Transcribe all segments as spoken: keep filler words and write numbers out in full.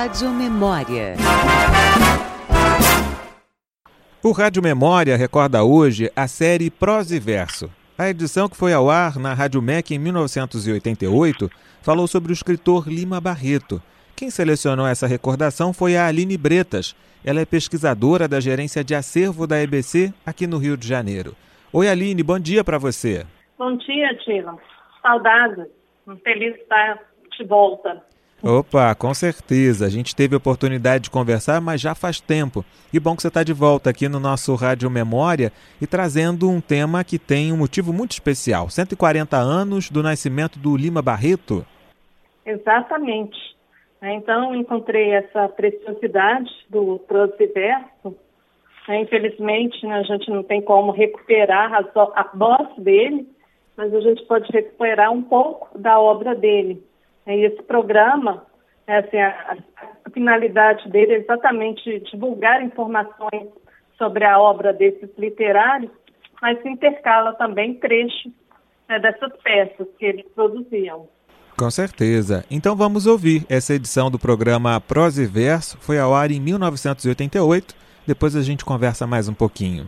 Rádio Memória. O Rádio Memória recorda hoje a série Prosa e Verso. A edição que foi ao ar na Rádio M E C em mil novecentos e oitenta e oito falou sobre o escritor Lima Barreto. Quem selecionou essa recordação foi a Aline Bretas. Ela é pesquisadora da Gerência de Acervo da E B C aqui no Rio de Janeiro. Oi, Aline, bom dia para você. Bom dia, Tila. Saudade. Feliz estar de volta. Opa, com certeza. A gente teve a oportunidade de conversar, mas já faz tempo. E bom que você está de volta aqui no nosso Rádio Memória e trazendo um tema que tem um motivo muito especial. cento e quarenta anos do nascimento do Lima Barreto. Exatamente. Então, encontrei essa preciosidade do Prosa e Verso. Infelizmente, a gente não tem como recuperar a, a voz dele, mas a gente pode recuperar um pouco da obra dele. E esse programa, assim, a, a finalidade dele é exatamente divulgar informações sobre a obra desses literários, mas se intercala também trechos, né, dessas peças que eles produziam. Com certeza. Então vamos ouvir essa edição do programa Prosa e Verso. Foi ao ar em mil novecentos e oitenta e oito. Depois a gente conversa mais um pouquinho.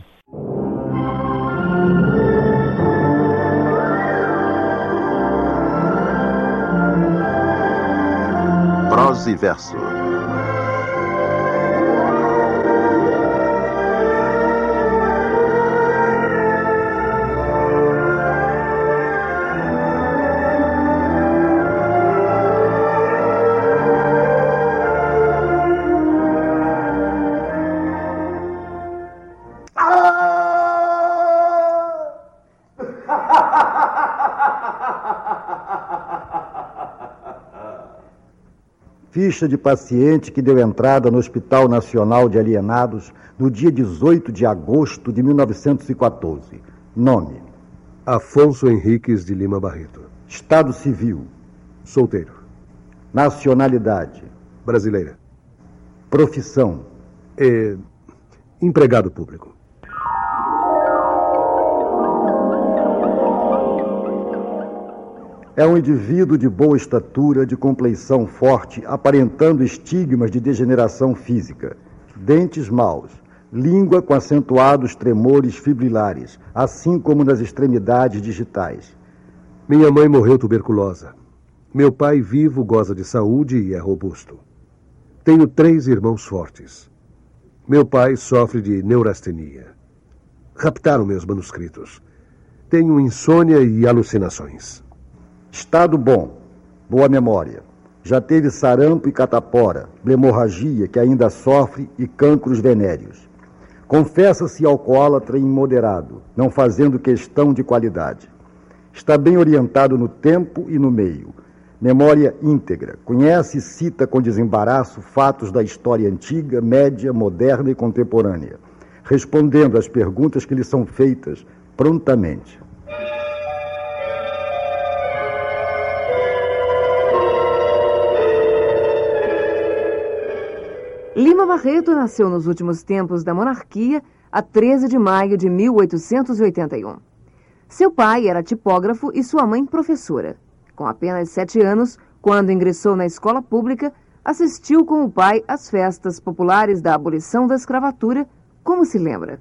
Prosa e Verso. Ficha de paciente que deu entrada no Hospital Nacional de Alienados no dia dezoito de agosto de mil novecentos e quatorze. Nome: Afonso Henriques de Lima Barreto. Estado civil: solteiro. Nacionalidade: brasileira. Profissão: é... empregado público. É um indivíduo de boa estatura, de compleição forte, aparentando estigmas de degeneração física. Dentes maus, língua com acentuados tremores fibrilares, assim como nas extremidades digitais. Minha mãe morreu tuberculosa. Meu pai, vivo, goza de saúde e é robusto. Tenho três irmãos fortes. Meu pai sofre de neurastenia. Raptaram meus manuscritos. Tenho insônia e alucinações. Estado bom, boa memória. Já teve sarampo e catapora, hemorragia que ainda sofre e cancros venéreos. Confessa-se alcoólatra imoderado, não fazendo questão de qualidade. Está bem orientado no tempo e no meio. Memória íntegra, conhece e cita com desembaraço fatos da história antiga, média, moderna e contemporânea, respondendo às perguntas que lhe são feitas prontamente. Lima Barreto nasceu nos últimos tempos da monarquia, a treze de maio de mil oitocentos e oitenta e um. Seu pai era tipógrafo e sua mãe professora. Com apenas sete anos, quando ingressou na escola pública, assistiu com o pai às festas populares da abolição da escravatura, como se lembra.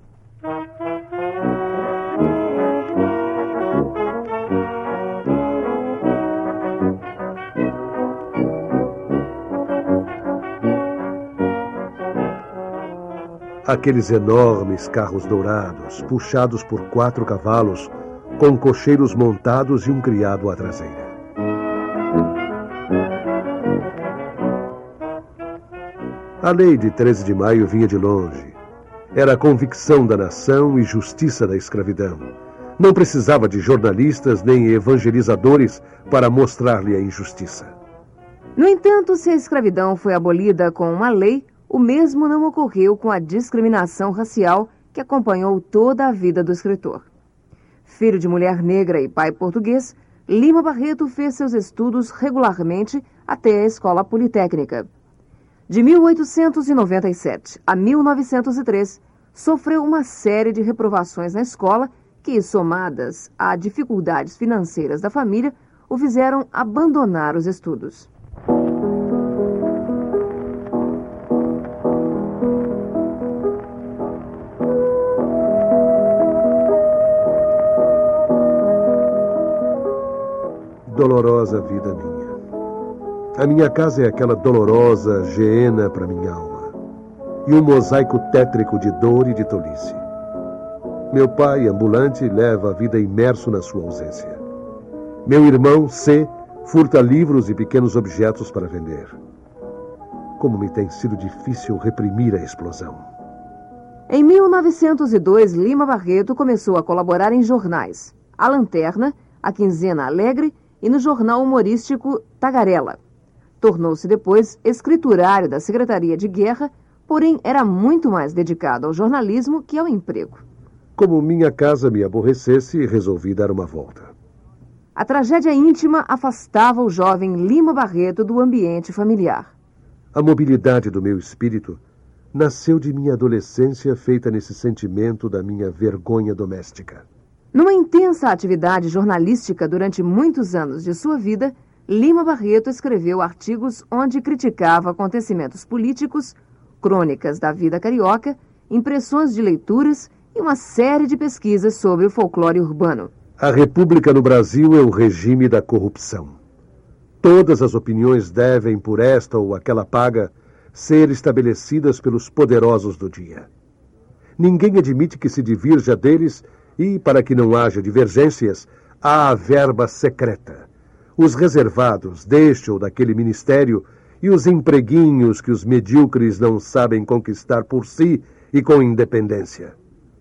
Aqueles enormes carros dourados, puxados por quatro cavalos, com cocheiros montados e um criado à traseira. A lei de treze de maio vinha de longe. Era a convicção da nação e justiça da escravidão. Não precisava de jornalistas nem evangelizadores para mostrar-lhe a injustiça. No entanto, se a escravidão foi abolida com uma lei, o mesmo não ocorreu com a discriminação racial que acompanhou toda a vida do escritor. Filho de mulher negra e pai português, Lima Barreto fez seus estudos regularmente até a Escola Politécnica. De mil oitocentos e noventa e sete a mil novecentos e três, sofreu uma série de reprovações na escola que, somadas a dificuldades financeiras da família, o fizeram abandonar os estudos. dolorosa vida minha. A minha casa é aquela dolorosa geena para minha alma, e um mosaico tétrico de dor e de tolice. Meu pai, ambulante, leva a vida imerso na sua ausência. Meu irmão, C, furta livros e pequenos objetos para vender. Como me tem sido difícil reprimir a explosão. Em mil novecentos e dois, Lima Barreto começou a colaborar em jornais: A Lanterna, A Quinzena Alegre e no jornal humorístico Tagarela. Tornou-se depois escriturário da Secretaria de Guerra, porém era muito mais dedicado ao jornalismo que ao emprego. Como minha casa me aborrecesse, resolvi dar uma volta. A tragédia íntima afastava o jovem Lima Barreto do ambiente familiar. A mobilidade do meu espírito nasceu de minha adolescência feita nesse sentimento da minha vergonha doméstica. Numa intensa atividade jornalística durante muitos anos de sua vida, Lima Barreto escreveu artigos onde criticava acontecimentos políticos, crônicas da vida carioca, impressões de leituras e uma série de pesquisas sobre o folclore urbano. A República no Brasil é o regime da corrupção. Todas as opiniões devem, por esta ou aquela paga, ser estabelecidas pelos poderosos do dia. Ninguém admite que se divirja deles e, para que não haja divergências, há a verba secreta. Os reservados deste ou daquele ministério e os empreguinhos que os medíocres não sabem conquistar por si e com independência.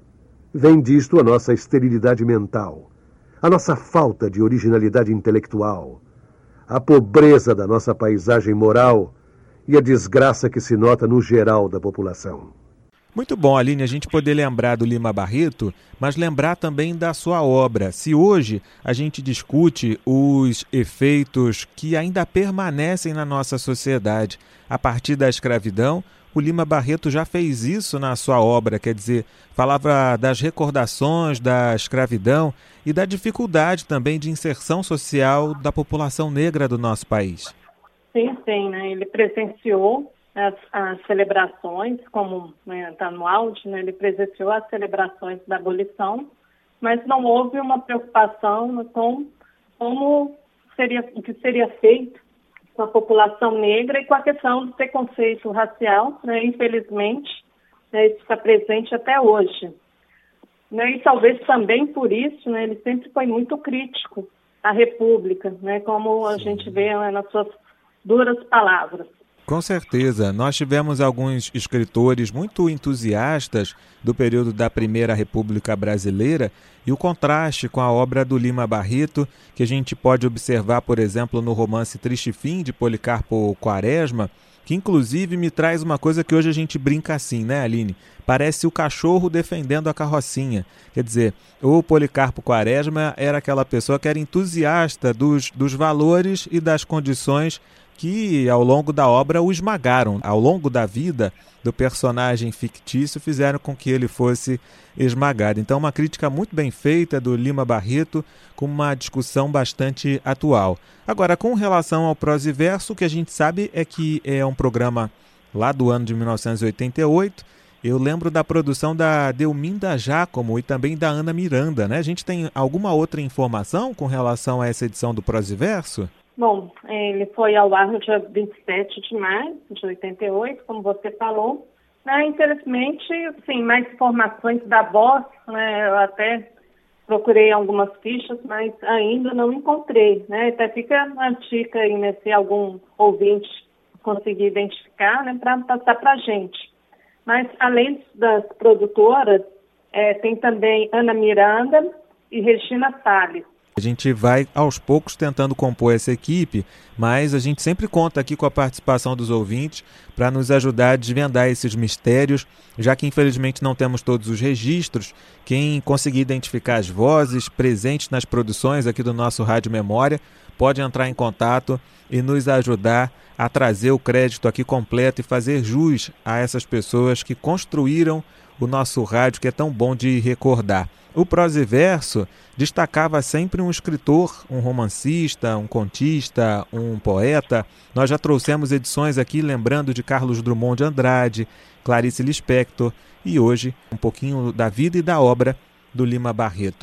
Vem disto a nossa esterilidade mental, a nossa falta de originalidade intelectual, a pobreza da nossa paisagem moral e a desgraça que se nota no geral da população. Muito bom, Aline, a gente poder lembrar do Lima Barreto, mas lembrar também da sua obra. Se hoje a gente discute os efeitos que ainda permanecem na nossa sociedade a partir da escravidão, o Lima Barreto já fez isso na sua obra, quer dizer, falava das recordações da escravidão e da dificuldade também de inserção social da população negra do nosso país. Sim, sim, né? Ele presenciou As, as celebrações, como está, né, no áudio, né, ele presenciou as celebrações da abolição, mas não houve uma preocupação com como seria, o que seria feito com a população negra e com a questão do preconceito racial, né, infelizmente, né, isso está presente até hoje. Né, e talvez também por isso, né, ele sempre foi muito crítico à República, né, como a Sim. gente vê, né, nas suas duras palavras. Com certeza. Nós tivemos alguns escritores muito entusiastas do período da Primeira República Brasileira e o contraste com a obra do Lima Barreto, que a gente pode observar, por exemplo, no romance Triste Fim, de Policarpo Quaresma, que inclusive me traz uma coisa que hoje a gente brinca assim, né, Aline? Parece o cachorro defendendo a carrocinha. Quer dizer, o Policarpo Quaresma era aquela pessoa que era entusiasta dos, dos valores e das condições que ao longo da obra o esmagaram. Ao longo da vida do personagem fictício fizeram com que ele fosse esmagado. Então uma crítica muito bem feita do Lima Barreto, com uma discussão bastante atual. Agora, com relação ao Prosiverso, o que a gente sabe é que é um programa lá do ano de mil novecentos e oitenta e oito. Eu lembro da produção da Delminda Giacomo e também da Ana Miranda, né? A gente tem alguma outra informação com relação a essa edição do Prosiverso? Bom, ele foi ao ar no dia vinte e sete de maio de oitenta e oito, como você falou. Né, infelizmente, sim, mais informações da voz, né, eu até procurei algumas fichas, mas ainda não encontrei. Né, até fica a dica aí, né, se algum ouvinte conseguir identificar, né, para passar para a gente. Mas, além das produtoras, é, tem também Ana Miranda e Regina Salles. A gente vai, aos poucos, tentando compor essa equipe, mas a gente sempre conta aqui com a participação dos ouvintes para nos ajudar a desvendar esses mistérios, já que, infelizmente, não temos todos os registros. Quem conseguir identificar as vozes presentes nas produções aqui do nosso Rádio Memória pode entrar em contato e nos ajudar a trazer o crédito aqui completo e fazer jus a essas pessoas que construíram o nosso rádio, que é tão bom de recordar. O Prosiverso destacava sempre um escritor, um romancista, um contista, um poeta. Nós já trouxemos edições aqui lembrando de Carlos Drummond de Andrade, Clarice Lispector e hoje um pouquinho da vida e da obra do Lima Barreto.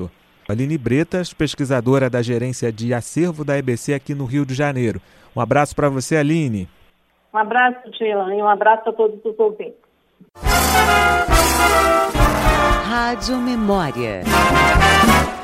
Aline Bretas, pesquisadora da Gerência de Acervo da E B C aqui no Rio de Janeiro. Um abraço para você, Aline. Um abraço, Dylan, e um abraço a todos os ouvintes. Rádio Memória.